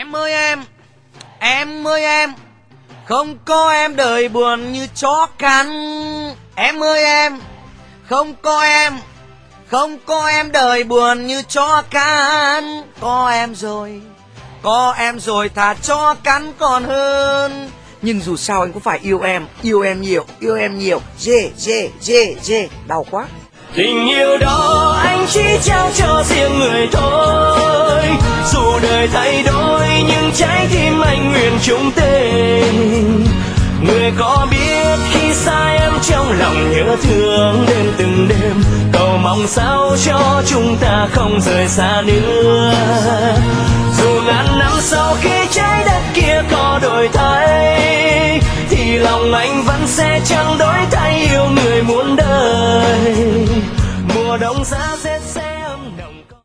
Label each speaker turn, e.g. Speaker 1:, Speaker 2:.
Speaker 1: Em ơi em, không có em đời buồn như chó cắn. Em ơi em, không có em đời buồn như chó cắn. Có em rồi thà chó cắn còn hơn. Nhưng dù sao anh cũng phải yêu em nhiều. Dê, đau quá.
Speaker 2: Tình yêu đó anh chỉ trao cho riêng người thôi. Dù đời thay đổi nhưng trái tim anh nguyện chung tình. Người có biết khi xa em trong lòng nhớ thương đến từng đêm. Cầu mong sao cho chúng ta không rời xa nữa. Dù ngàn năm sau khi trái đất kia có đổi thay, thì lòng anh vẫn sẽ chẳng đổi thay yêu người muôn đời. Mùa đông giá rét